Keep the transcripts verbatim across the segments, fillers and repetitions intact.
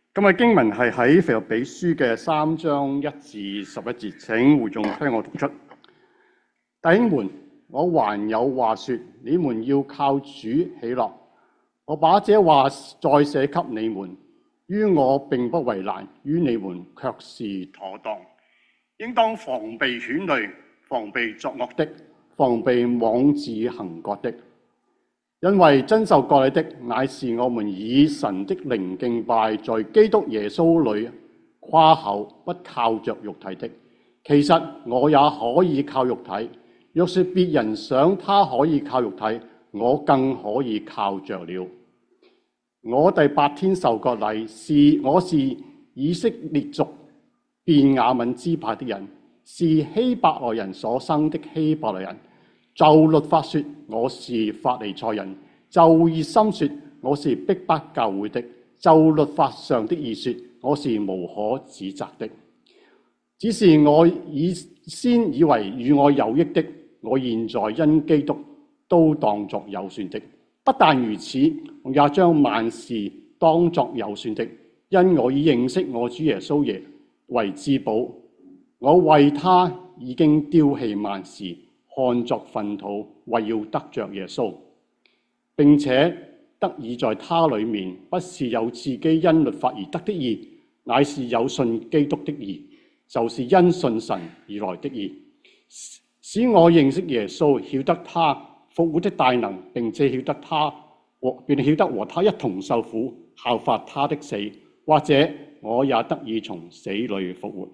今日經文係喺腓立比書嘅三章一至十一節，請會眾聽我讀出。弟兄們，我還有話說，你們要靠主喜樂。我把這話再寫給你們，於我並不為難，於你們卻是妥當。應當防備犬類，防備作惡的，防備妄自行割的。因為真受割禮的，乃是我們以神的靈敬拜，在基督耶穌裏誇口，不靠着肉體的。其實我也可以靠肉體，若說別人想他可以靠肉體，我更可以靠着了。我第八天受割禮，是我是以色列族便雅憫支派的人，是希伯來人所生的希伯來人。就律法說，我是法利賽人；就熱心說，我是逼迫教會的；就律法上的義說，我是無可指責的。只是我以先以為與我有益的，我現在因基督都當作有損的。不但如此，我也將萬事當作有損的，因我已認識我主耶穌耶為至寶。我為他已經丟棄萬事，看作糞土，為要得着耶穌，並且得以在他裡面，不是有自己因律法而得的義，乃是有信基督的義，就是因信神而來的義，使我認識耶穌，曉得他復活的大能，並且曉得他和並曉得和他一同受苦，效法他的死，或者我也得以從死裡復活。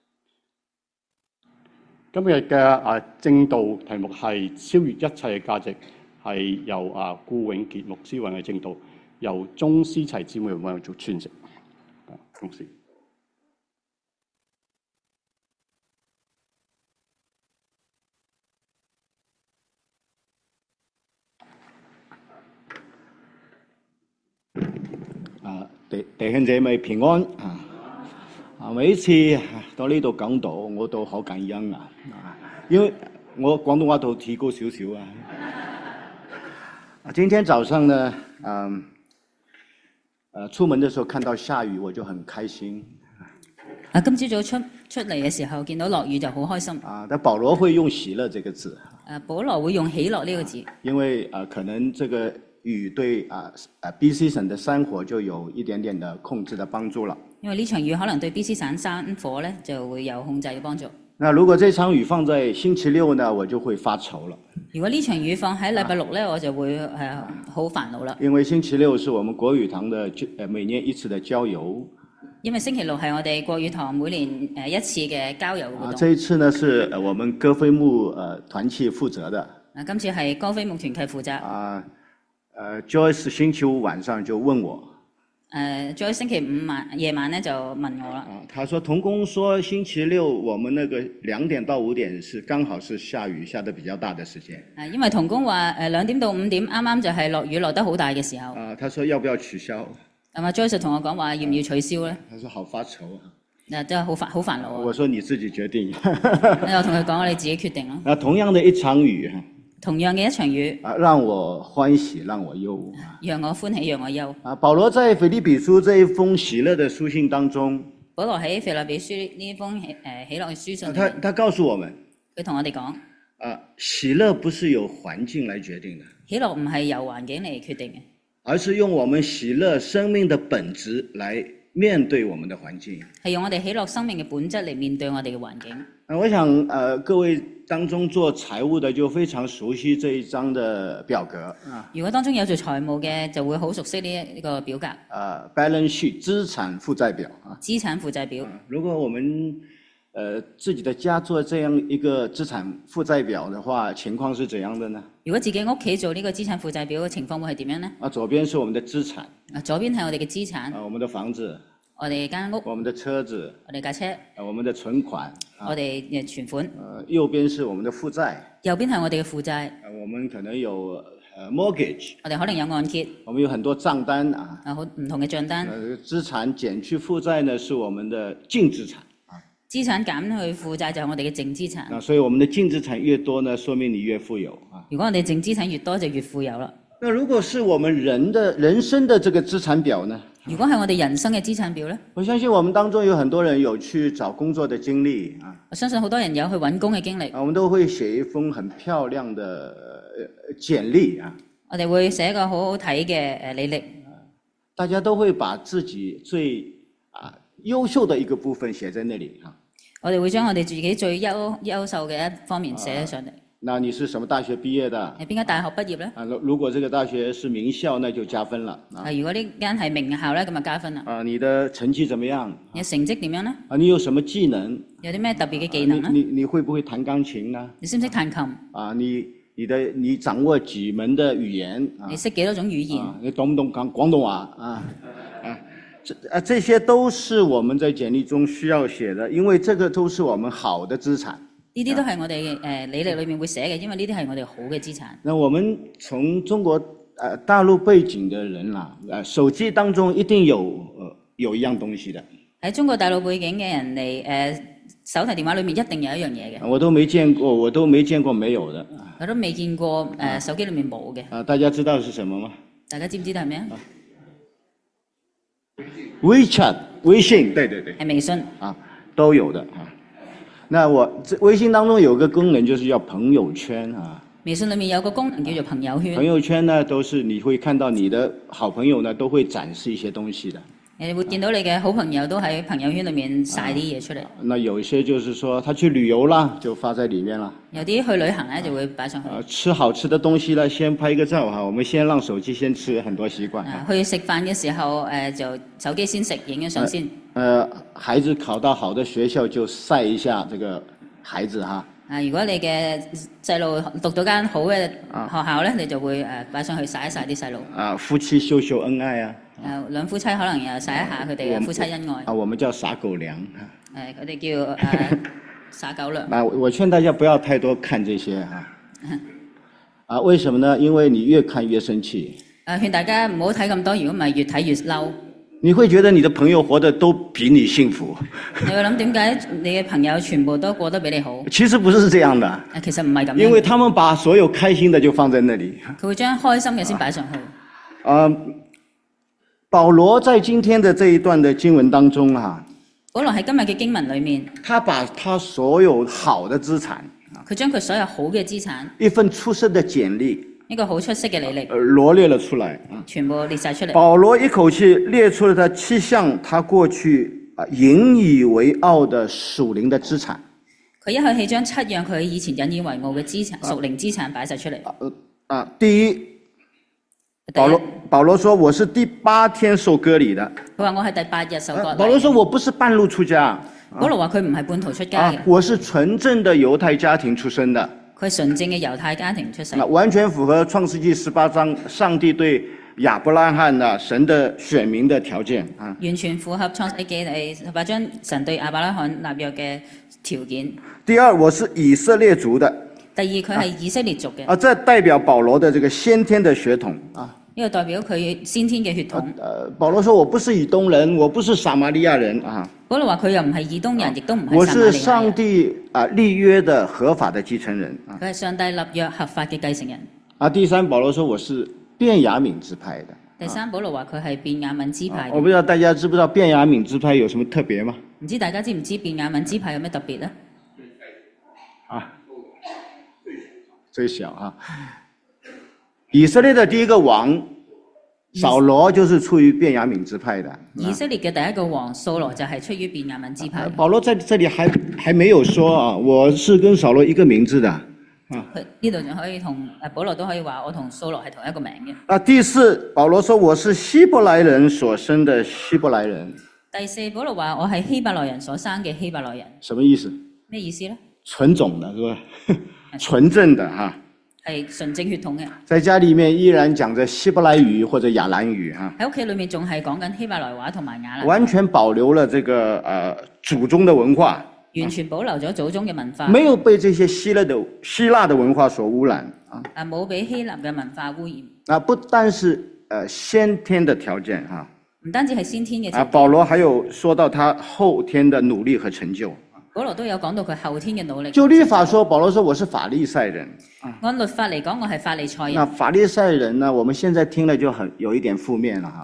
今日嘅啊正道題目係超越一切嘅價值，係由啊顧永傑牧師為嘅正道，由鐘思齊姊妹為我做傳承。恭喜。 啊，弟弟兄姐妹平安啊！啊，每一次到呢度講道，我都好感恩啊！因為我廣東話都提高少少啊。今天早上呢，嗯，呃，出門的時候看到下雨，我就很開心。 啊，今朝早出出嚟嘅時候，見到落雨就好開心。 啊，但保羅會用喜樂這個字。 啊，保羅會用喜樂呢個字。 因為啊，可能這個雨對啊啊 B C 省的山火就有一點點的控制的幫助了。因為呢場雨可能對 B C 省山火咧就會有控制嘅幫助。 那如果這場雨放在星期六呢，我就會發愁了。 如果呢場雨放喺禮拜六咧，我就會誒好煩惱啦。 因為星期六是我們國語堂的誒每年一次的郊遊。 因為星期六係我哋國語堂每年誒一次嘅郊遊活動。 啊，這一次呢是我們歌飛牧誒團契負責的。 啊，今次係歌飛牧團契負責。 啊，誒 Joyce 星期五晚上就問我。 誒、呃，再星期五晚夜晚咧就問我啦。 啊，他說同工說星期六我們那個兩點到五點是剛好是下雨下得比較大的時間。 啊，因為同工話誒兩點到五點啱啱就係落雨落得好大嘅時候。 啊，他說要不要取消？ 咁啊 Joyce 同我講話要唔要取消咧？ 他說好發愁啊。 嗱，真係好煩好煩惱啊。 我說你自己決定。 我同佢講，你自己決定咯。 啊，同樣的一場雨。 同樣嘅一場雨， 啊，讓我歡喜，讓我憂。 讓我歡喜，讓我憂。 啊，保羅在腓立比書這一封喜樂的書信當中， 保羅喺腓立比書呢封誒喜樂嘅書信， 他他告訴我們， 佢同我哋講， 啊，喜樂不是由環境來決定的， 喜樂唔係由環境嚟決定嘅， 而是用我們喜樂生命的本質來面對我們的環境， 係用我哋喜樂生命嘅本質嚟面對我哋嘅環境。 啊，我想，呃，各位當中做財務的就非常熟悉這一張的表格啊。 如果當中有做財務嘅，就會好熟悉呢一個表格。 啊 ，balance sheet 資產負債表啊。 資產負債表。 如果我們，呃，自己的家做這樣一個資產負債表的話，情況是怎樣的呢？ 如果自己屋企做呢個資產負債表嘅情況會係點樣呢？ 啊，左邊是我們的資產。 啊，左邊係我哋嘅資產。 啊，我們的房子。 我哋間屋， 我們的車子， 我哋架車， 我們的存款， 我哋嘅存款。 呃，右邊是我們的負債， 右邊係我哋嘅負債。 我們可能有呃 mortgage， 我哋可能有按揭。 我們有很多帳單啊， 啊，好唔同嘅帳單。 呃，資產減去負債呢，是我們的淨資產啊。 資產減去負債就係我哋嘅淨資產。 啊，所以我們的淨資產越多呢，說明你越富有啊。 如果我哋淨資產越多，就越富有啦。 那如果是我們人的人生的這個資產表呢？ 如果係我哋人生嘅資產表咧， 我相信我們當中有很多人有去找工作的經歷啊。 我相信好多人有去揾工嘅經歷。 我們都會寫一封很漂亮的簡歷啊。 我哋會寫一個好好睇嘅誒履歷。 大家都會把自己最啊優秀的一個部分寫在那裡啊。 我哋會將我哋自己最優優秀嘅一方面寫上嚟。 那你是什麼大學畢業的？ 係邊間大學畢業咧？ 啊，如果這個大學是名校，那就加分了。 啊，如果呢間係名校咧，咁就加分啦。 啊，你的成績怎麼樣？ 你嘅成績點樣咧？ 啊，你有什麼技能？ 有啲咩特別嘅技能咧？ 你你你會不會彈鋼琴呢？ 你識唔識彈琴？ 啊，你你的你掌握幾門的語言？啊、 你識幾多種語言？ 啊、你懂唔懂講廣東話？啊啊，這啊這些都是我們在簡歷中需要寫的，因為這個都是我們好的資產。 呢啲都係我哋誒履歷裏面會寫嘅，因為呢啲係我哋好嘅資產。 那我們從中國誒、呃、大陸背景的人啦，誒、呃、手機當中一定有誒、呃、有一樣東西的。喺中國大陸背景嘅人嚟誒、呃、手提電話裏面一定有一樣嘢嘅。 我都沒見過，我都沒見過沒有的。 我都未見過誒、呃、手機裏面冇嘅。 啊，大家知道是什麼嗎？ 大家知唔知道係咩啊 ？WeChat 微信，對對對。 係微信。 啊，都有的啊。那我微信當中有個功能，就是叫朋友圈啊。 微信裏面有個功能叫做朋友圈。 朋友圈呢，都是你會看到你的好朋友呢，都會展示一些東西的。 你會見到你嘅好朋友都喺朋友圈裏面晒啲嘢出嚟。 那有一些就是說，他去旅遊啦，就發在裡面啦。 有啲去旅行咧，就會擺上去。 啊，吃好吃的東西呢，先拍一個照哈。我們先讓手機先吃，很多習慣。 啊，去食飯嘅時候，誒就手機先食，影咗相先。 呃，孩子考到好的學校就曬一下這個孩子哈。 啊，如果你嘅細路讀到間好嘅學校咧，你就會誒擺上去曬一曬啲細路。 啊，夫妻秀秀恩愛啊。 誒，兩夫妻可能又曬一下佢哋嘅夫妻恩愛。 啊，我們叫撒狗糧。誒， 佢哋叫誒撒狗糧。 啊，我勸大家不要太多看這些哈。啊，為什麼呢？因為你越看越生氣。誒，勸大家唔好睇咁多，如果唔係越睇越嬲。你會覺得你的朋友活得都比你幸福。你會諗點解你嘅朋友全部都過得比你好？其實不是這樣的。 其實唔係咁樣。 因為他們把所有開心的就放在那裡。 佢會將開心嘅先擺上去。 啊，保羅在今天的這一段的經文當中啊， 保羅喺今日嘅經文裡面， 他把他所有好的資產， 佢將佢所有好嘅資產， 一份出色的簡歷。 一個好出色嘅履歷， 羅列了出來， 全部列晒出嚟。 保羅一口氣列出了他七項他過去啊引以為傲的屬靈的資產。 佢一口氣將七樣佢以前引以為傲嘅資產、屬靈資產擺晒出嚟。 啊，啊，第一，保羅保羅說我是第八天受割禮的。 佢話我係第八日受割禮。 保羅說我不是半路出家。 保羅話佢唔係半途出家嘅。 啊，我是純正的猶太家庭出身的。佢係純正嘅猶太家庭出世， 完全符合創世紀十八章上帝對亞伯拉罕啊神的選民的條件啊， 完全符合創世紀第十八章神對亞伯拉罕立約嘅條件。 第二，我是以色列族的。 第二，佢係以色列族嘅。 啊，這代表保羅的這個先天的血統啊。 呢個代表佢先天嘅血統。 呃，保羅說我不是以東人，我不是撒瑪利亞人啊。 保羅話佢又唔係以東人，亦都唔係撒瑪利亞人。 我是上帝啊立約的合法的繼承人啊。 佢係上帝立約合法嘅繼承人。 啊，第三，保羅說我是便雅憫支派的。 第三，保羅話佢係便雅憫支派。 我不知道大家知不知道便雅憫支派有什麼特別嗎？ 唔知大家知唔知便雅憫支派有咩特別呢？ 啊，最小啊。以色列的第一個王掃羅就是出於便雅憫支派的。 以色列嘅第一個王掃羅就係出於便雅憫支派。 保羅在這裡還還沒有說啊，我是跟掃羅一個名字的。啊， 呢度仲可以同誒保羅都可以話我同掃羅係同一個名嘅。 啊，第四，保羅說我是希伯來人所生的希伯來人。 第四，保羅話我係希伯來人所生嘅希伯來人。 什麼意思？ 咩意思呢？ 純種的，是吧？純正的哈。 係純正血統嘅。 在家裡面依然講着希伯來語或者亞蘭語哈。 喺屋企裏面仲係講緊希伯來話同埋亞蘭。 完全保留了這個呃祖宗的文化。 完全保留咗祖宗嘅文化。 沒有被這些希臘的希臘的文化所污染啊。 啊，冇俾希臘嘅文化污染。 啊，不單是呃先天的條件哈。 唔單止係先天嘅。 啊，保羅還有說到他後天的努力和成就。 保羅都有講到佢後天嘅努力。 就律法說，保羅說我是法利賽人。 按律法嚟講，我係法利賽人。 那法利賽人呢？我們現在聽了就很有一點負面了哈。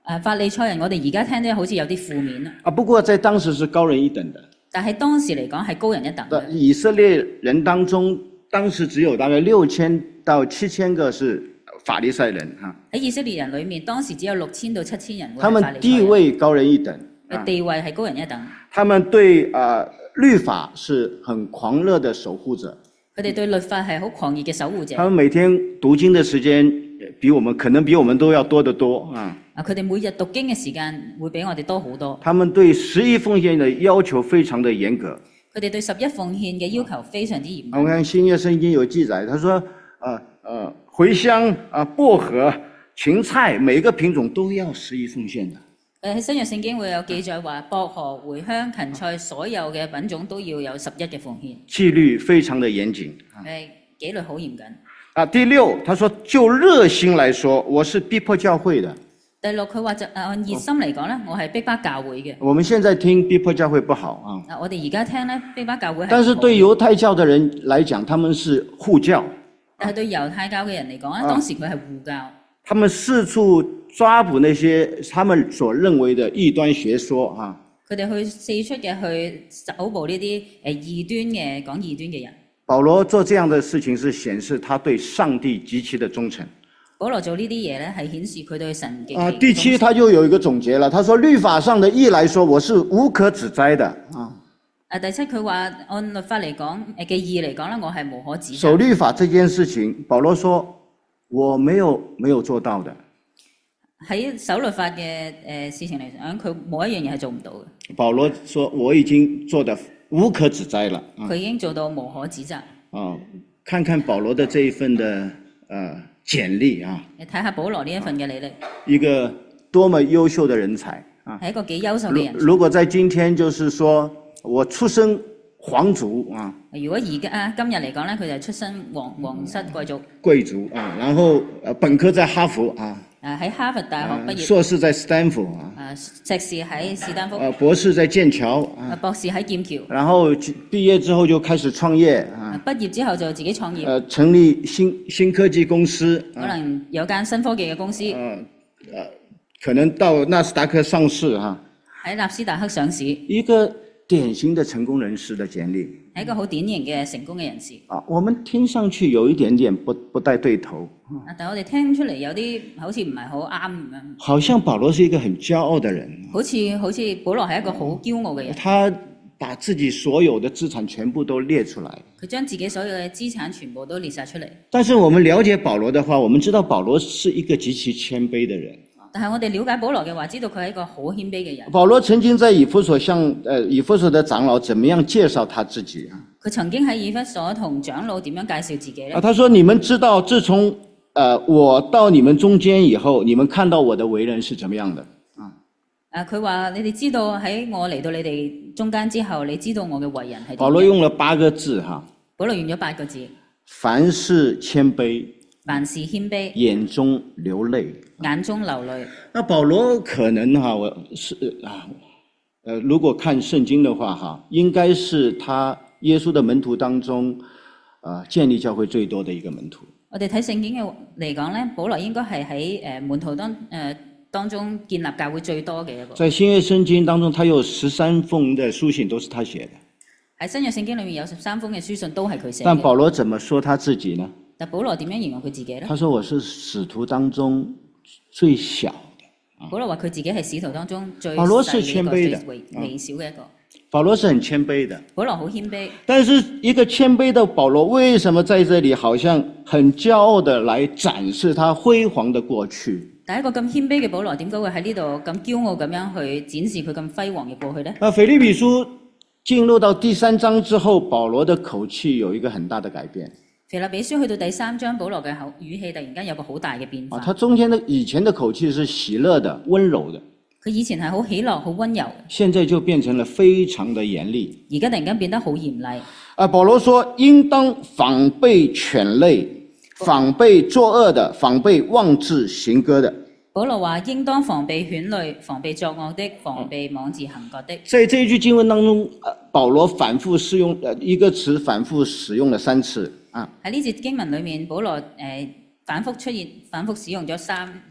誒法利賽人，我哋而家聽咧好似有啲負面啦。 啊，不過在當時是高人一等的。 但係當時嚟講係高人一等嘅。 以色列人當中，當時只有大概六千到七千個是法利賽人哈。 喺以色列人裏面，當時只有六千到七千人。 他們地位高人一等。 地位係高人一等。 他們對啊、呃、律法是很狂熱的守護者。 佢哋對律法係好狂熱嘅守護者。 他們每天讀經的時間比我們可能比我們都要多得多啊。 啊，佢哋每日讀經嘅時間會比我哋多好多。 他們對十一奉獻的要求非常的嚴格。 佢哋對十一奉獻嘅要求非常之嚴格。 我看新約聖經有記載，他說，呃呃，茴香啊、薄荷、芹菜，每一個品種都要十一奉獻的。 誒喺新約聖經會有記載話，薄荷、茴香、芹菜所有嘅品種都要有十一嘅奉獻。 紀律非常的嚴謹。 誒紀律好嚴謹。 啊，第六，他說就熱心來說，我是逼迫教會的。 第六，佢話就按熱心嚟講咧，我係逼迫教會嘅。 我們現在聽逼迫教會不好啊。 啊，我哋而家聽咧逼迫教會係。 但是對猶太教的人來講，他們是護教。 但係對猶太教嘅人嚟講咧，當時佢係護教。 他們四處抓捕那些他們所認為的異端學說啊。 佢哋去四出嘅去搜捕呢啲誒異端嘅講異端嘅人。 保羅做這樣的事情是顯示他對上帝極其的忠誠。 保羅做呢啲嘢咧，係顯示佢對神極其啊，第七他就有一個總結了，他說律法上的義來說，我是無可指摘的啊。 啊，第七佢話按律法嚟講，誒嘅義嚟講咧，我係無可指摘。 守律法這件事情，保羅說我沒有沒有做到的。 喺守律法嘅誒事情嚟講，佢冇一樣嘢係做唔到嘅。 保羅說我已經做得無可指摘了。 佢已經做到無可指責。 啊，看看保羅的這一份的呃簡歷啊。 你睇下保羅呢一份嘅履歷。 一個多麼優秀的人才啊！ 係一個幾優秀嘅人才。 如果在今天，就是說我出身皇族啊。 如果而家今日嚟講咧，佢就係出身皇皇室貴族。 貴族啊，然後呃本科在哈佛啊。 誒喺哈佛大學畢業。 碩士在斯坦福啊。 誒碩士喺斯坦福。 呃博士在劍橋啊。 博士喺劍橋。 然後畢業之後就開始創業啊。 畢業之後就自己創業。 呃成立新新科技公司。 可能有間新科技嘅公司。 呃呃可能到納斯達克上市哈。 喺納斯達克上市。 一個典型的成功人士的簡歷。 係一個好典型嘅成功嘅人士。 啊，我們聽上去有一點點不不太對頭。 啊，但係我哋聽出嚟有啲好似唔係好啱咁樣。 好像保羅是一個很驕傲的人。 好似好似保羅係一個好驕傲嘅人。 他把自己所有的資產全部都列出來。 佢將自己所有嘅資產全部都列晒出嚟。 但是我們了解保羅的話，我們知道保羅是一個極其謙卑的人。 但係我哋了解保羅嘅話，知道佢係一個好謙卑嘅人。 保羅曾經在以弗所向誒以弗所的長老怎麼樣介紹他自己啊？ 佢曾經喺以弗所同長老點樣介紹自己咧？ 啊，他說：你們知道，自從呃我到你們中間以後，你們看到我的為人是怎麼樣的啊？ 啊，佢話你哋知道喺我嚟到你哋中間之後，你知道我嘅為人係點樣？ 保羅用了八個字哈。 保羅用咗八個字。 凡事謙卑。 凡事謙卑， 眼中流淚， 眼中流淚。 那保羅可能哈，我是啊，呃，如果看聖經的話哈，應該是他耶穌的門徒當中，啊、呃，建立教會最多的一個門徒。 我哋睇聖經嘅嚟講咧，保羅應該係喺誒門徒當誒、呃、當中建立教會最多嘅一個。 在新約聖經當中，他有十三封的書信都是他寫的。 喺新約聖經裏面有十三封嘅書信都係佢寫嘅。 但保羅怎麼說他自己呢？ 但保羅點樣形容佢自己咧？ 他說我是使徒當中最小的。 保羅話佢自己係使徒當中最保羅是謙卑的， 最微微小嘅一個。 保羅是很謙卑的。 保羅好謙卑。 但是一個謙卑的保羅，為什麼在這裡好像很驕傲的來展示他輝煌的過去？ 但一個咁謙卑嘅保羅，點解會喺呢度咁驕傲咁樣去展示佢咁輝煌嘅過去咧？ 啊，腓立比書進入到第三章之後，保羅的口氣有一個很大的改變。 腓立比書去到第三章，保羅嘅口語氣突然間有個好大嘅變化。 啊，他中間的以前的口氣是喜樂的、溫柔的。 佢以前係好喜樂、好溫柔， 現在就變成了非常的嚴厲。 而家突然間變得好嚴厲。 啊，保羅說：應當防備犬類，防備作惡的，防備妄自行歌的。 保羅話：應當防備犬類，防備作惡的，防備妄自行割的。 在這一句經文當中，保羅反覆使用呃一個詞，反覆使用了三次啊。 喺呢節經文裏面，保羅誒、呃、反覆出現、反覆使用咗三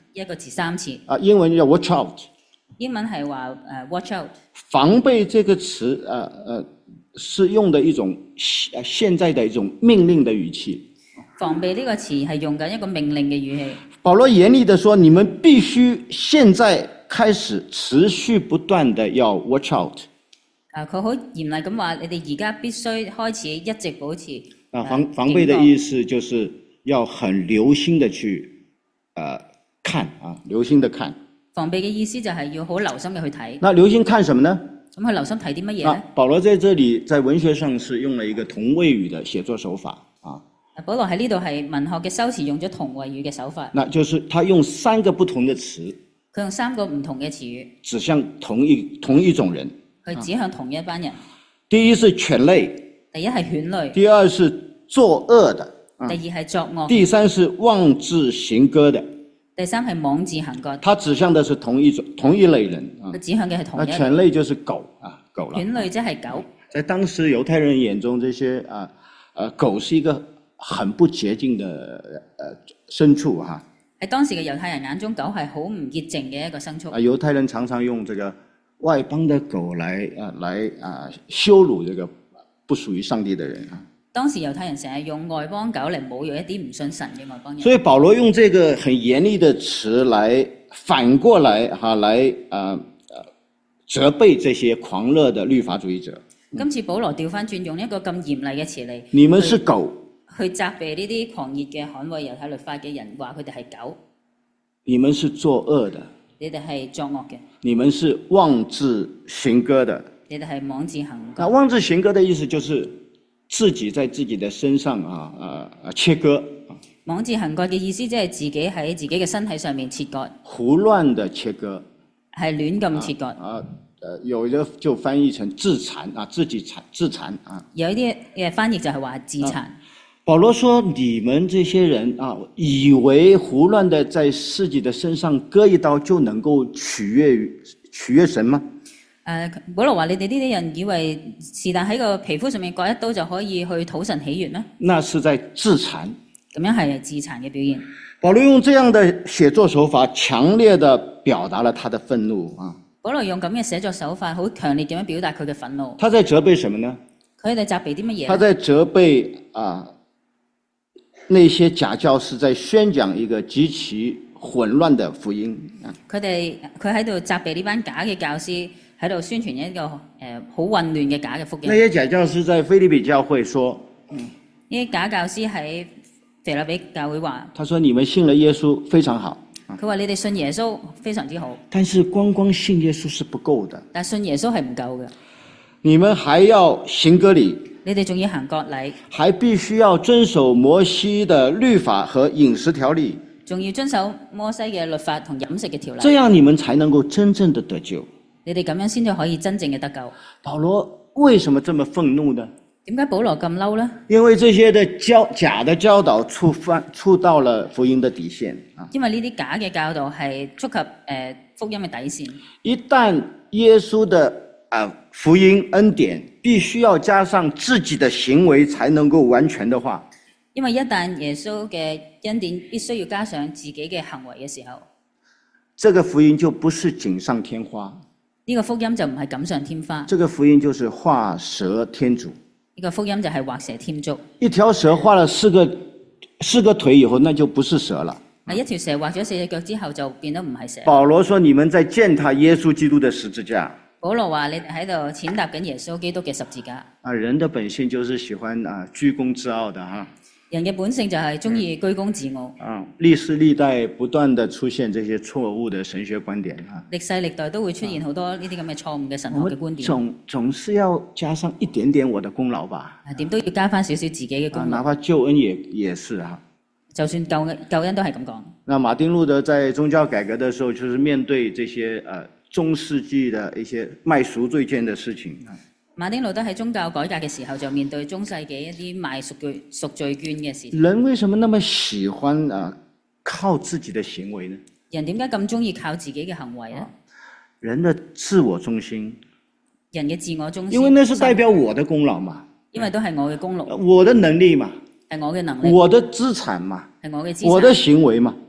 一個字三次。 啊，英文叫 watch out。 英文係話誒 watch out。 防備這個詞，呃呃，是用的一種現現在的一種命令的語氣。 防備呢個詞係用緊一個命令嘅語氣。 保羅嚴厲地說：你們必須現在開始持續不斷地要 watch out。 啊，佢好嚴厲咁話：你哋而家必須開始一直保持。 啊，防防備的意思就是要很留心的去，呃，看啊，留心的看。 防備嘅意思就係要好留心嘅去睇。 那留心看什麼呢？ 咁佢留心睇啲乜嘢咧？ 保羅在這裡在文學上是用了一個同位語的寫作手法啊。 保羅喺呢度係文學嘅修辭用咗同位語嘅手法。 那就是他用三個不同的詞。 佢用三個唔同嘅詞語。 指向同一同一種人。 佢指向同一班人。 第一是犬類。 第一係犬類。 第二是作惡的。 第二係作惡。 第三是妄自行割的。 第三係妄自行割。 他指向的是同一種同一類人。 佢指向嘅係同一類。 犬類就是狗啊，狗啦。 犬類即係狗。 在當時猶太人眼中，這些啊，呃，狗是一個很不潔淨的呃牲畜哈。 喺當時嘅猶太人眼中，狗係好唔潔淨嘅一個牲畜。 啊，猶太人常常用這個外邦的狗來啊來啊羞辱這個不屬於上帝的人啊。 當時猶太人成日用外邦狗嚟侮辱一啲唔信神嘅外邦人。 所以保羅用這個很嚴厲的詞來反過來哈、啊，來啊責備這些狂熱的律法主義者。 今次保羅調翻轉，用一個咁嚴厲嘅詞嚟。 你們是狗。 去責備呢啲狂熱嘅捍衛猶太律法嘅人，話佢哋係狗。 你們是作惡的。 你哋係作惡嘅。 你們是妄自行割的。 你哋係妄自行割。 那妄自行割的意思就是自己在自己的身上啊啊啊切割。 妄自行割嘅意思即係自己喺自己嘅身體上面切割。 胡亂的切割。 係亂咁切割。 啊，呃，有的就翻譯成自殘啊，自己殘自殘啊。 有一啲嘅翻譯就係話自殘。啊， 保羅說：你們這些人啊，以為胡亂的在自己的身上割一刀就能夠取悅取悅神嗎？ 誒，保羅話：你哋呢啲人以為是但喺個皮膚上面割一刀就可以去討神喜悅咩？ 那是在自殘。 咁樣係自殘嘅表現。 保羅用這樣的寫作手法，強烈地表達了他的憤怒啊！ 保羅用咁嘅寫作手法，好強烈點樣表達佢嘅憤怒。 他在責備什麼呢？ 佢哋責備啲乜嘢？ 他在責備啊，那些假教師在宣講一個極其混亂的福音啊！佢哋佢喺度責備呢班假嘅教師喺度宣傳一個誒好、呃、混亂嘅假嘅福音。 那些假教師在腓立比教會說：嗯， 呢啲假教師喺腓立比教會話： 他說你們信了耶穌非常好。 佢話你哋信耶穌非常之好。 但是光光信耶穌是不夠的。 但信耶穌係唔夠嘅。 你們還要行割禮。 你哋仲要行割禮。 還必須要遵守摩西的律法和飲食條例。 仲要遵守摩西嘅律法同飲食嘅條例。 這樣你們才能夠真正的得救。 你哋咁樣先至可以真正嘅得救。 保羅為什麼這麼憤怒呢？ 點解保羅咁嬲呢？ 因為這些的教假的教導觸犯觸到了福音的底線啊！ 因為呢啲假嘅教導係觸及誒、呃、福音嘅底線。 一旦耶穌的啊、呃、福音恩典必須要加上自己的行為才能夠完全的話， 因為一旦耶穌嘅恩典必須要加上自己嘅行為嘅時候， 這個福音就不是錦上添花。 呢、這個福音就唔係錦上添花。 這個福音就是畫蛇添足。 呢、這個福音就係畫蛇添足。 一條蛇畫了四個四個腿以後，那就不是蛇了。 啊，一條蛇畫咗四隻腳之後，就變得唔係蛇。 保羅說：你們在踐踏耶穌基督的十字架。 保羅話：你喺度踐踏緊耶穌基督嘅十字架。 啊，人的本性就是喜歡啊居功自傲的哈。 人嘅本性就係中意居功自傲。 啊，歷世歷代不斷地出現這些錯誤的神學觀點啊。 歷世歷代都會出現好多呢啲咁嘅錯誤嘅神學嘅觀點。 總總是要加上一點點我的功勞吧。 啊，點都要加翻少少自己嘅功勞。 哪怕救恩也也是哈。 就算救恩救恩都係咁講。 那馬丁路德在宗教改革的時候，就是面對這些呃中世紀的一些賣贖罪券的事情啊。 馬丁路德喺宗教改革嘅時候就面對中世紀一啲賣贖罪贖罪券嘅事。 人為什麼那麼喜歡啊靠自己的行為呢？ 人點解咁中意靠自己嘅行為呢？ 人的自我中心。 人嘅自我中心。 因為那是代表我的功勞嘛。 因為都係我嘅功勞。 我的能力嘛。 係我嘅能力。 我的資產嘛。 係我嘅資產。 我的行為嘛。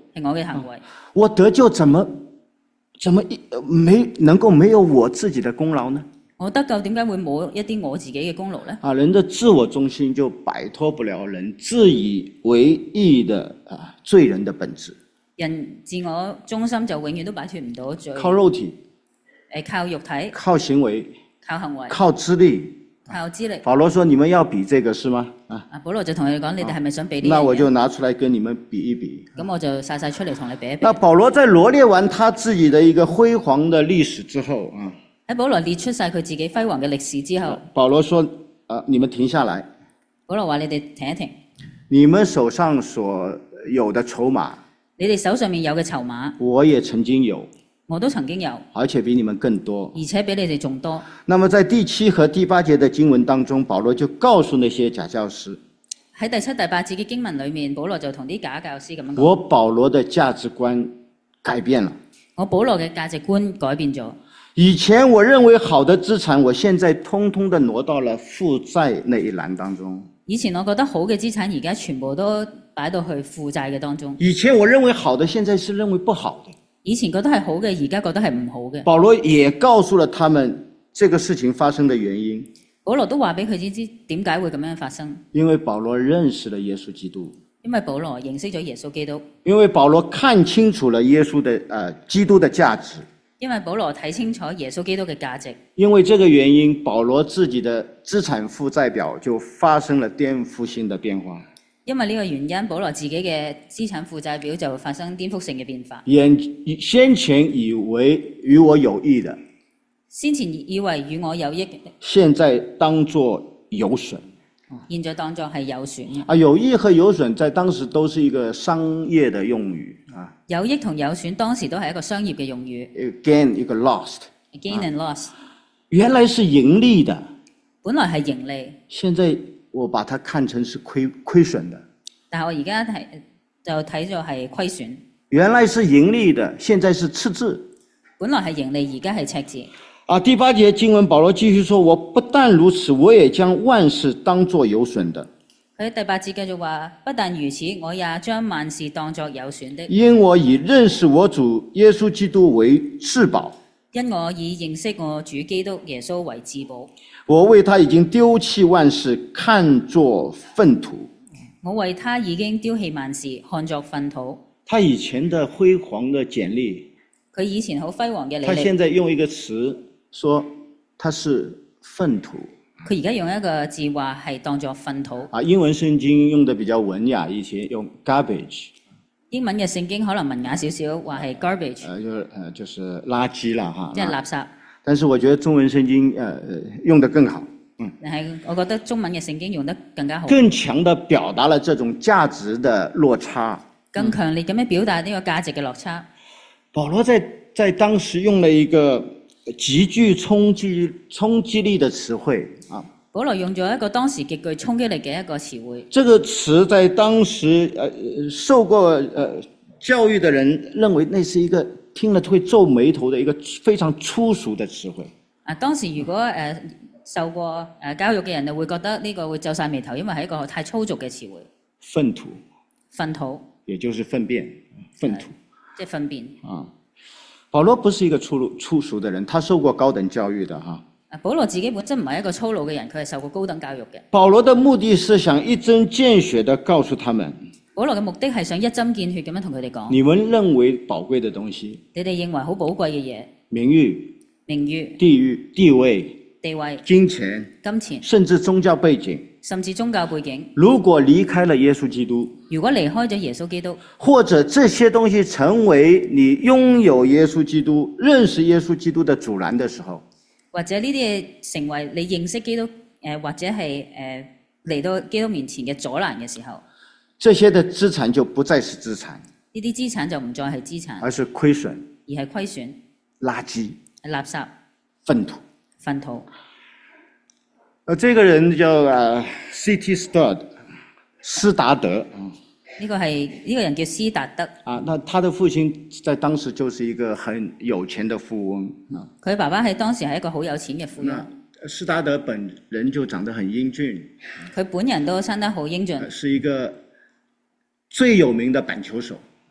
係我嘅行為。 我得救怎麼怎麼沒能夠沒有我自己的功勞呢？ 我得救點解會冇一啲我自己嘅功勞呢？ 啊，人的自我中心就擺脫不了人自以為義的啊罪人的本質。 人自我中心就永遠都擺脫唔到罪。 靠肉體， 誒靠肉體， 靠行為， 靠行為， 靠資歷， 靠資歷。 保羅說：你們要比這個是嗎？啊， 啊，保羅就同佢哋講：你哋係咪想比呢？ 那我就拿出來跟你們比一比。 咁我就晒晒出嚟同你比一比。 那保羅在羅列完他自己的一個輝煌的歷史之後啊。 喺保羅列出晒佢自己輝煌嘅歷史之後， 保羅說：啊，你們停下來。 保羅話：你哋停一停。 你們手上所有的籌碼， 你哋手上面有嘅籌碼， 我也曾經有， 我都曾經有， 而且比你們更多， 而且比你哋仲多。 那麼在第七和第八節的經文當中，保羅就告訴那些假教師， 喺第七、第八節嘅經文裏面，保羅就同啲假教師咁樣講： 我保羅的價值觀改變了， 我保羅嘅價值觀改變咗。 以前我認為好的資產，我現在通通的挪到了負債那一欄當中。 以前我覺得好嘅資產，而家全部都擺到去負債嘅當中。 以前我認為好的，現在是認為不好的。 以前覺得係好嘅，而家覺得係唔好嘅。 保羅也告訴了他們這個事情發生的原因。 保羅都話俾佢知知點解會咁樣發生。 因為保羅認識了耶穌基督。 因為保羅認識咗耶穌基督。 因為保羅看清楚了耶穌的呃基督的價值。 因為保羅睇清楚耶穌基督嘅價值。 因為這個原因，保羅自己的資產負債表就發生了顛覆性的變化。 因為呢個原因，保羅自己嘅資產負債表就發生顛覆性嘅變化。 先前以為與我有益的， 先前以為與我有益的， 現在當作有損。 現在當作係有損。 啊，有益和有損在當時都是一個商業的用語啊。 有益同有損當時都係一個商業嘅用語。 Gain 一個 lost。Gain and loss。 原來是盈利的。 本來係盈利。 現在我把它看成是虧虧損的。 但係我而家睇就睇咗係虧損。 原來是盈利的，現在是赤字。 本來係盈利，而家係赤字。 啊，第八節經文保羅繼續說：我不但如此，我也將萬事當作有損的。 佢第八節繼續話：不但如此，我也將萬事當作有損的。 因我以認識我主耶穌基督為至寶。 因我以認識我主基督耶穌為至寶。 我為他已經丟棄萬事，看作糞土。 我為他已經丟棄萬事，看作糞土。 他以前的輝煌的簡歷， 佢以前好輝煌嘅履歷， 他現在用一個詞說他是糞土。 佢而家用一個字話係當作糞土。 啊，英文聖經用得比較文雅一些，用 garbage。 英文嘅聖經可能文雅少少，話係 garbage。 呃，就是呃就是垃圾啦，哈。 即係垃圾。 但是我覺得中文聖經呃用得更好。嗯。 但係我覺得中文嘅聖經用得更加好。 更強地表達了這種價值的落差。 更強烈咁樣表達呢個價值嘅落差。 保羅在在當時用了一個極具衝擊衝擊力的詞彙啊。 保羅用咗一個當時極具衝擊力嘅一個詞彙。 這個詞在當時呃受過呃教育的人認為那是一個聽了會皺眉頭的一個非常粗俗的詞彙。 啊，當時如果誒、呃、受過誒教育嘅人就會覺得呢個會皺晒眉頭，因為係一個太粗俗嘅詞彙。 糞土。 糞土。 也就是糞便，糞土。 即係糞便。 啊，保羅不是一個粗粗俗的人，他受過高等教育的哈。 啊，保羅自己本身唔係一個粗魯嘅人，佢係受過高等教育嘅。 保羅的目的是想一針見血地告訴他們。 保羅嘅目的係想一針見血咁樣同佢哋講。 你們認為寶貴的東西。 你哋認為好寶貴嘅嘢。 名譽。 名譽。 地域、地位。 地位。 金錢。 金錢。甚至宗教背景。 甚至宗教背景。 如果離開了耶穌基督。 如果離開咗耶穌基督。或者這些東西成為你擁有耶穌基督、認識耶穌基督的阻攔的時候。 或者呢啲嘢成為你認識基督誒、呃，或者係誒嚟到基督面前嘅阻攔嘅時候。 這些的資產就不再是資產。 呢啲資產就唔再係資產。 而是虧損。 而係虧損。 垃圾。 垃圾。 糞土。 糞土。 呃，這個人叫呃 C T Studd， 斯達德。 呢個係呢個人叫斯達德。 啊，那他的父親在當時就是一個很有錢的富翁啊。 佢爸爸喺當時係一個好有錢嘅富翁。 斯達德本人就長得很英俊。 佢本人都生得好英俊。 是一個最有名的板球手。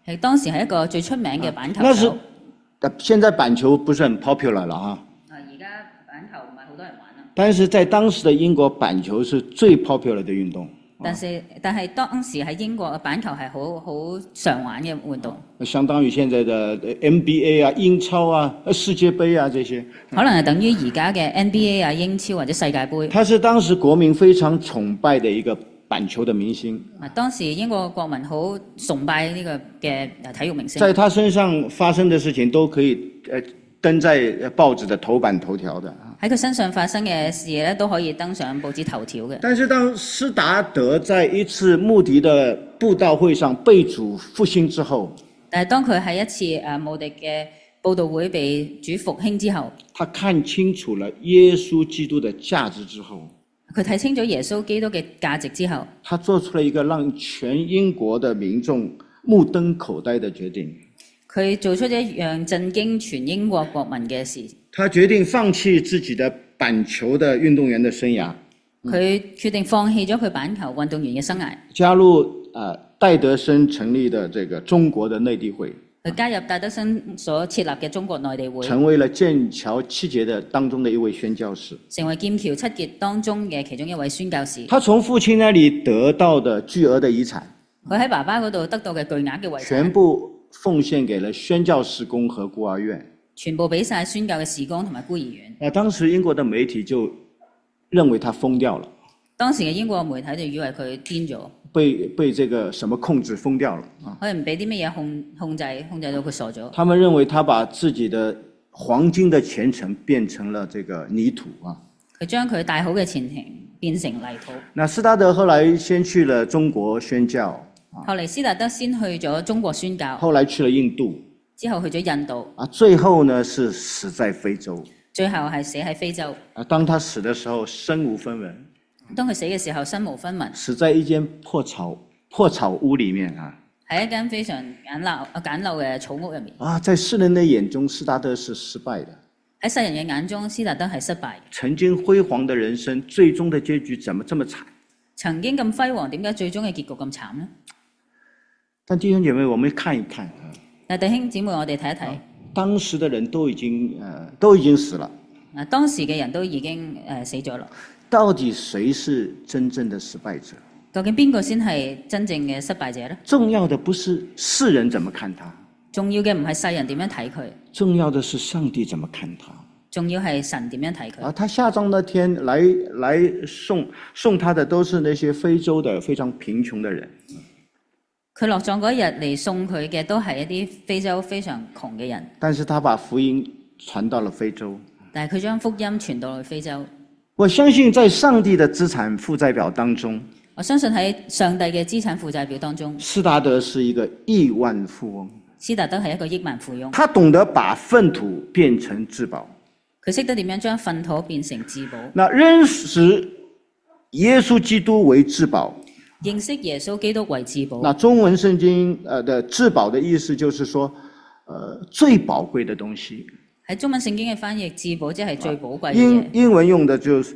係當時係一個最出名嘅板球手。 那是，現在板球不是很 popular 了哈。 啊，而家板球唔係好多人玩啦。 但是在當時的英國，板球是最 popular 的運動。 但是但係當時喺英國嘅板球係好好常玩嘅運動。 相當於現在的 N B A 啊、英超啊、世界盃啊這些。 可能係等於而家嘅 N B A 啊、英超或者世界盃。 他是當時國民非常崇拜的一個板球的明星。 啊，當時英國國民好崇拜呢個嘅體育明星。 在他身上發生的事情都可以呃登在報紙的頭版頭條的。 喺佢身上發生嘅事咧，都可以登上報紙頭條嘅。 但是當施達德在一次穆迪的布道會上被主復興之後， 但係當佢喺一次誒穆迪嘅佈道會被主復興之後， 他看清楚了耶穌基督的價值之後， 佢睇清咗耶穌基督嘅價值之後， 他做出了一個讓全英國的民眾目瞪口呆的決定。 佢做出咗一樣震驚全英國國民嘅事。 他決定放棄自己的板球的運動員的生涯。 佢決定放棄咗佢板球運動員嘅生涯， 加入呃戴德生成立的這個中國的內地會。 佢加入戴德生所設立嘅中國內地會， 成為了劍橋七傑的當中的一位宣教士。 成為劍橋七傑當中嘅其中一位宣教士。 他從父親那裏得到的巨額的遺產， 佢喺爸爸嗰度得到嘅巨額嘅遺產， 全部奉獻給了宣教事工和孤兒院。 全部俾晒宣教嘅事工同埋孤兒院。 那當時英國的媒體就認為他瘋掉了。 當時嘅英國媒體就以為佢癲咗， 被被這個什麼控制瘋掉了啊！ 可能俾啲乜嘢控控制控制到佢傻咗。 他們認為他把自己的黃金的前程變成了這個泥土啊！ 佢將佢大好嘅前程變成泥土。 那施達德後來先去了中國宣教， 後嚟施達德先去咗中國宣教， 後來去了印度。 之後去咗印度， 啊，最後呢是死在非洲。 最後係死喺非洲。 啊，當他死的時候身無分文。 當佢死嘅時候身無分文。 死在一間破草破草屋裡面啊。 喺一間非常簡陋簡陋嘅草屋入面。 啊，在世人的眼中，施達德是失敗的。 喺世人嘅眼中，施達德係失敗。 曾經輝煌的人生，最終的結局怎麼這麼慘？ 曾經咁輝煌，點解最終嘅結局咁慘呢？ 但弟兄姐妹，我們看一看啊。 嗱，弟兄姊妹，我哋睇一睇， 當時的人都已經誒、呃、都已經死了。 嗱，當時嘅人都已經誒、呃、死咗啦。 到底誰是真正的失敗者？ 究竟邊個先係真正嘅失敗者呢？ 重要的不是世人怎麼看他， 重要嘅唔係世人點樣睇佢， 重要的是上帝怎麼看他。 重要係神點樣睇佢。 啊，他下葬那天來來送送他的都是那些非洲的非常貧窮的人。 佢落葬嗰日嚟送佢嘅都係一啲非洲非常窮嘅人。 但是他把福音傳到了非洲。 但係佢將福音傳到去非洲。 我相信在上帝的資產負債表當中， 我相信喺上帝嘅資產負債表當中， 施達德是一個億萬富翁。 施達德係一個億萬富翁。 他懂得把糞土變成至寶。 佢識得點樣將糞土變成至寶。 那認識耶穌基督為至寶。 認識耶穌基督為至寶。 那中文聖經呃的至寶的意思就是說，呃最寶貴的東西。 喺中文聖經嘅翻譯，至寶即係最寶貴嘅嘢。 英英文用的就是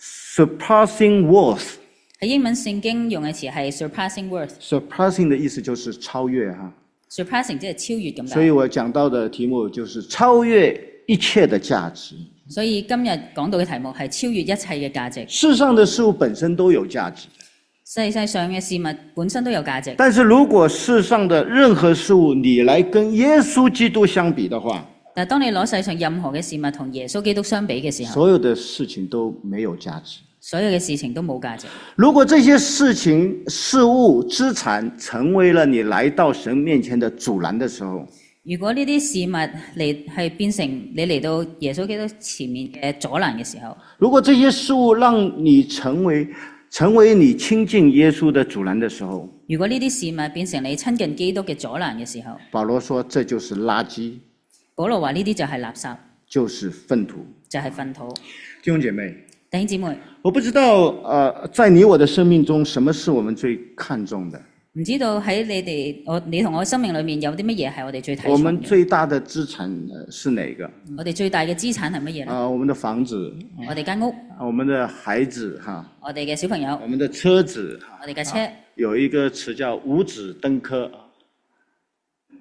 surpassing worth。 喺英文聖經用嘅詞係 surpassing worth。surpassing 的意思就是超越哈。 surpassing 即係超越咁解。 所以我講到的題目就是超越一切的價值。 所以今日講到嘅題目係超越一切嘅價值。 世上的事物本身都有價值。 世界上嘅事物本身都有價值。 但是如果世上的任何事物你來跟耶穌基督相比的話， 但係當你攞世上任何嘅事物同耶穌基督相比嘅時候， 所有的事情都沒有價值。 所有嘅事情都冇價值。 如果這些事情、事物、資產成為了你來到神面前的阻攔的時候， 如果呢啲事物嚟係變成你嚟到耶穌基督前面嘅阻攔嘅時候， 如果這些事物讓你成為成為你親近耶穌的阻攔的時候， 如果呢啲事物變成你親近基督嘅阻攔嘅時候， 保羅說這就是垃圾。 保羅話呢啲就係垃圾， 就是糞土， 就係糞土。 弟兄姐妹， 弟兄姊妹， 我不知道，呃，在你我的生命中，什麼是我們最看重的？ 唔知道喺你哋我你同我生命裏面有啲乜嘢係我哋最睇重嘅？ 我們最大的資產是哪個？ 我哋最大嘅資產係乜嘢咧？ 啊，我們的房子， 我哋間屋， 我們的孩子哈， 我哋嘅小朋友， 我們的車子， 我哋嘅車。 有一個詞叫五子登科。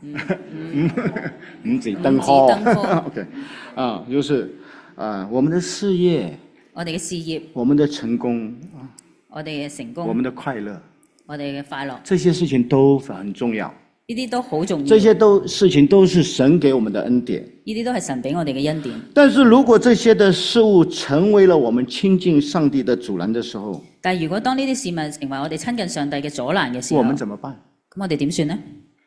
唔止燈科，OK， 啊，就是啊，我們的事業， 我哋嘅事業， 我們的成功， 我哋嘅成功， 我們的快樂， 我哋嘅快樂， 這些事情都很重要。 呢啲都好重要。 這些都事情都是神給我們的恩典。 呢啲都係神俾我哋嘅恩典。 但是如果這些的事物成為了我們親近上帝的阻攔的時候， 但係如果當呢啲事物成為我哋親近上帝嘅阻攔嘅時候， 我們怎麼辦？ 咁我哋點算呢？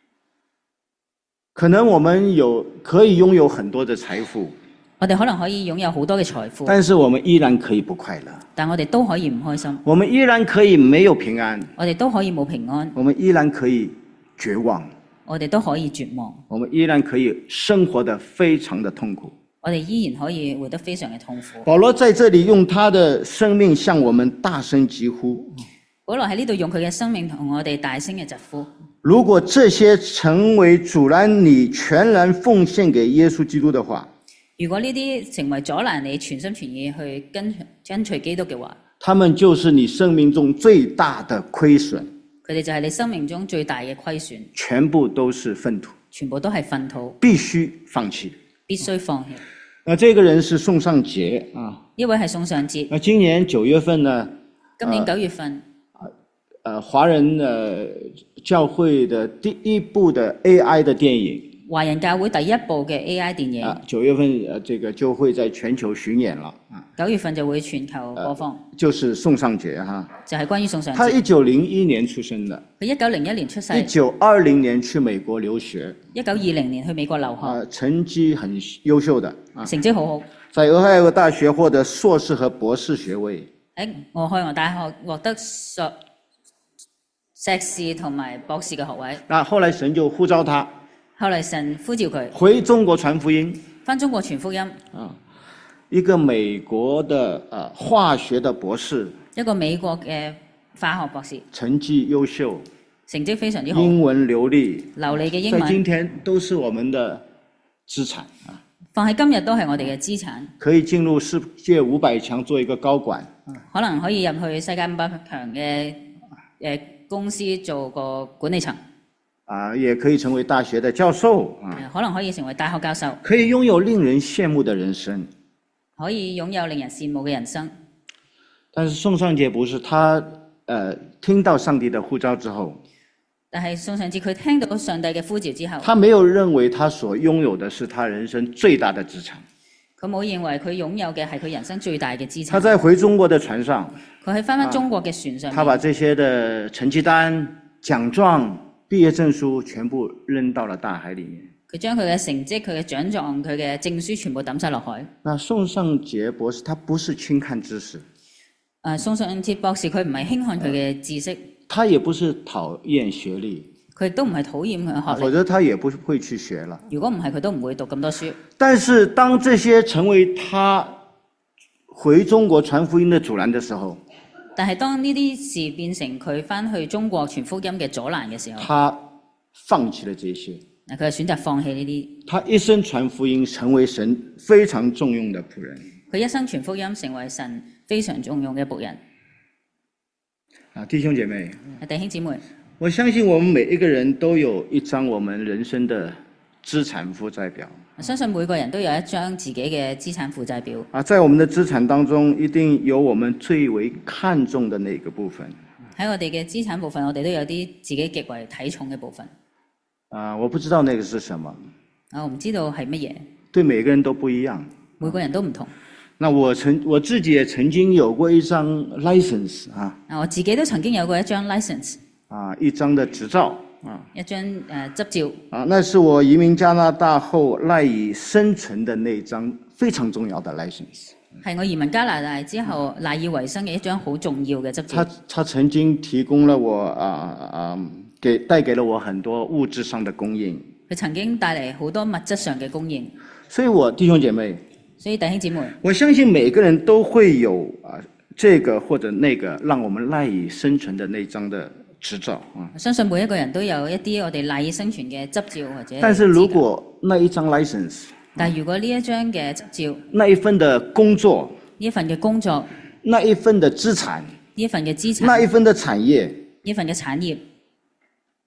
可能我們有可以擁有很多的財富， 我哋可能可以擁有好多嘅財富， 但是我們依然可以不快樂。 但我哋都可以唔開心。 我們依然可以沒有平安， 我哋都可以冇平安。 我們依然可以絕望， 我哋都可以絕望。 我們依然可以生活得非常的痛苦。 我哋依然可以活得非常嘅痛苦。 保羅在這裡用他的生命向我們大聲疾呼。 保羅喺呢度用佢嘅生命同我哋大聲嘅疾呼。 如果這些成為阻攔你全然奉獻給耶穌基督的話， 如果呢啲成為阻攔你全心全意去跟跟隨基督嘅話， 他們就是你生命中最大的虧損。 佢哋就係你生命中最大嘅虧損， 全部都是糞土， 全部都係糞土， 必須放棄， 必須放棄。 那這個人是宋尚節啊， 呢位係宋尚節。 那今年九月份呢？ 今年九月份， 呃，華人呃教會的第一部的 A I 的電影。 華人教會第一部嘅 A I 電影， 啊，九月份呃，這個就會在全球巡演了啊。 九月份就會全球播放。呃、 就是宋尚節哈。 就係關於宋尚節。 他一九零一年出生的。 佢一九零一年出世。 一九二零年去美國留學。 一九二零年去美國留學。 啊，成績很優秀的。啊， 成績好好。 在俄亥俄大學獲得碩士和博士學位。 喺俄亥俄大學獲得碩碩士同埋博士嘅學位。 那後來神就呼召他。 後來神呼召佢回中國傳福音， 返中國傳福音。 啊，一個美國的呃化學的博士， 一個美國嘅化學博士， 成績優秀， 成績非常之好， 英文流利， 流利嘅英文， 在今天都是我們的資產啊。 放喺今日都係我哋嘅資產， 可以進入世界五百強做一個高管， 可能可以入去世界五百強嘅誒公司做個管理層。 啊，也可以成為大學的教授啊， 可能可以成為大學教授， 可以擁有令人羨慕的人生， 可以擁有令人羨慕嘅人生。 但是宋尚節不是他，呃，聽到上帝的呼召之後， 但係宋尚節佢聽到上帝嘅呼召之後， 他沒有認為他所擁有的是他人生最大的資產， 佢冇認為佢擁有嘅係佢人生最大嘅資產。 他在回中國的船上， 佢喺返返中國嘅船上面， 他把這些的成績單、獎狀、畢業證書全部扔到了大海裡面。 佢將佢嘅成績、佢嘅獎狀、佢嘅證書全部抌晒落海。 那宋尚節博士，他不是輕看知識。 誒，宋尚節博士佢唔係輕看佢嘅知識。 他也不是討厭學歷。 佢亦都唔係討厭佢嘅學歷。 否則他也不會去學了。 如果唔係，佢都唔會讀咁多書。 但是當這些成為他回中國傳福音的阻攔的時候， 但係當呢啲事變成佢返去中國傳福音嘅阻攔嘅時候， 他放棄了這些。 嗱，佢係選擇放棄呢啲。 他一生傳福音，成為神非常重用的僕人。 佢一生傳福音，成為神非常重用嘅僕人。 啊，弟兄姐妹， 弟兄姊妹， 我相信我們每一個人都有一張我們人生的資產負債表。 我相信每個人都有一張自己嘅資產負債表。 啊，在我們的資產當中，一定有我們最為看重的那個部分。 喺我哋嘅資產部分，我哋都有啲自己極為睇重嘅部分。 啊，我不知道那個是什麼。 啊，我唔知道係乜嘢。 對每個人都不一樣。 每個人都唔同。 那我曾我自己也曾經有過一張 license 啊。 啊，我自己都曾經有過一張 license。 啊，一張的執照啊。 一張誒、呃、執照。啊， 那是我移民加拿大後賴以生存的那張非常重要的 license。 係我移民加拿大之後賴以為生嘅一張好重要嘅執照。 他他曾經提供了我啊啊，給帶給了我很多物質上的供應。 佢曾經帶嚟好多物質上嘅供應。 所以我弟兄姐妹。 所以弟兄姊妹， 我相信每個人都會有啊，這個或者那個讓我們賴以生存的那張的執照啊。 我相信每一個人都有一啲我哋賴以生存嘅執照或者。 但是如果那一張 license， 但係如果呢一張嘅執照， 那一份的工作， 呢一份嘅工作， 那一份的資產， 呢一份嘅資產， 那一份的產業， 呢一份嘅產業，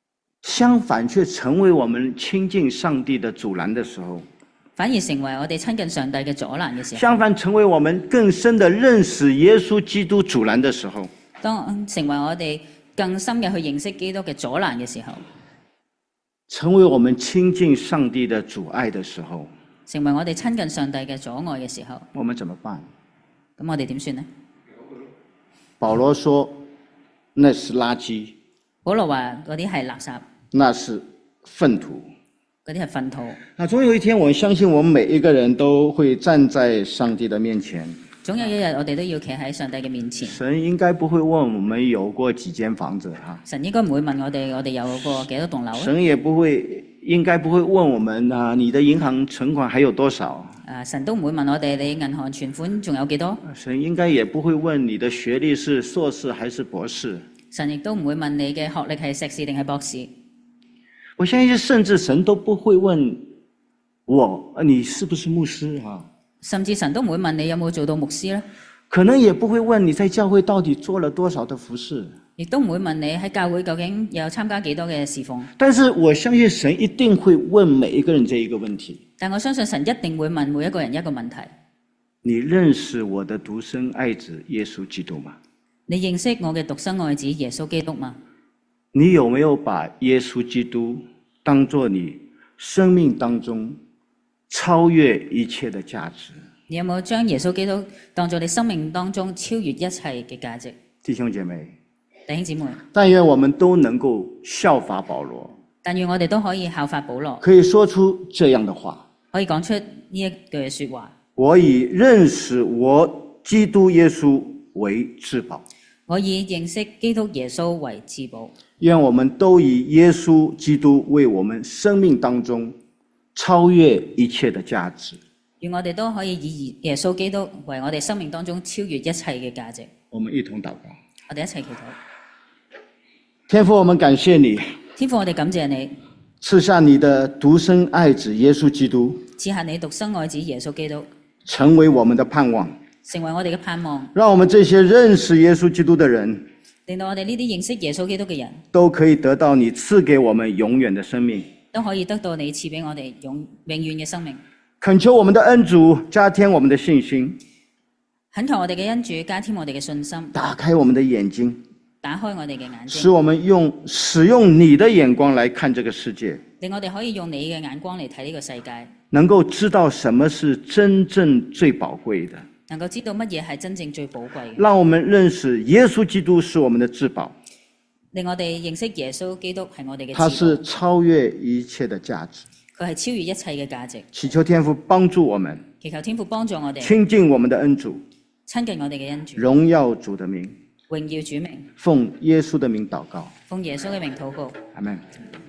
相反卻成為我們親近上帝的阻攔的時候， 反而成為我哋親近上帝嘅阻攔嘅時候， 相反成為我們更深的認識耶穌基督阻攔的時候， 當成為我哋更深嘅去認識基督嘅阻攔嘅時候， 成為我們親近上帝的阻礙的時候， 成為我哋親近上帝嘅阻礙嘅時候， 我們怎麼辦？ 咁我哋點算呢？ 保羅說那是垃圾， 保羅話嗰啲係垃圾， 那是糞土， 嗰啲係糞土。 那總有一天我相信我們每一個人都會站在上帝的面前， 總有一日我哋都要企喺上帝嘅面前。 神應該不會問我們有過幾間房子哈， 神應該唔會問我哋我哋有過幾多棟樓。 神也不會應該不會問我們啊，你的銀行存款還有多少？ 啊，神都唔會問我哋你銀行存款仲有幾多？ 神應該也不會問你的學歷是碩士還是博士。 神亦都唔會問你嘅學歷係碩士定係博士。 我相信甚至神都不會問我，你是不是牧師啊？ 甚至神都唔會問你有冇做到牧師呢？ 可能也不會問你在教會到底做了多少的服事。 亦都唔會問你喺教會究竟有參加幾多嘅侍奉。 但是我相信神一定會問每一個人這一個問題。 但我相信神一定會問每一個人一個問題。 你認識我的獨生愛子耶穌基督嗎？ 你認識我嘅獨生愛子耶穌基督嗎？ 你有沒有把耶穌基督當作你生命當中超越一切的價值？ 你有冇將耶穌基督當作你生命當中超越一切嘅價值？ 弟兄姐妹， 弟兄姊妹， 但願我們都能夠效法保羅， 但願我哋都可以效法保羅， 可以說出這樣的話， 可以講出呢一句說話。 我以認識我基督耶穌為至寶。 我以認識基督耶穌為至寶。 願我們都以耶穌基督為我們生命當中超越一切的價值。 願我哋都可以以耶穌基督為我哋生命當中超越一切嘅價值。 我們一同禱告。 我哋一齊祈禱。 天父，我們感謝你。 天父，我哋感謝你賜下你的獨生愛子耶穌基督， 賜下你獨生愛子耶穌基督， 成為我們的盼望， 成為我哋嘅盼望， 讓我們這些認識耶穌基督的人， 令到我哋呢啲認識耶穌基督嘅人都可以得到你賜給我們永遠的生命， 都可以得到你賜俾我哋永永遠嘅生命。 懇求我們的恩主加添我們的信心， 懇求我哋嘅恩主加添我哋嘅信心， 打開我們的眼睛， 打開我哋嘅眼睛， 使我們用使用你的眼光來看這個世界， 令我哋可以用你嘅眼光嚟睇呢個世界， 能夠知道什麼是真正最寶貴的， 能夠知道乜嘢係真正最寶貴嘅， 讓我們認識耶穌基督是我們的至寶， 令我哋認識耶穌基督係我哋嘅至寶， 他是超越一切的價值， 佢係超越一切嘅價值。 祈求天父幫助我們， 祈求天父幫助我哋親近我們的恩主， 親近我哋嘅恩主， 榮耀主的名， 榮耀主名， 奉耶穌的名禱告， 奉耶穌嘅名禱告。 阿們。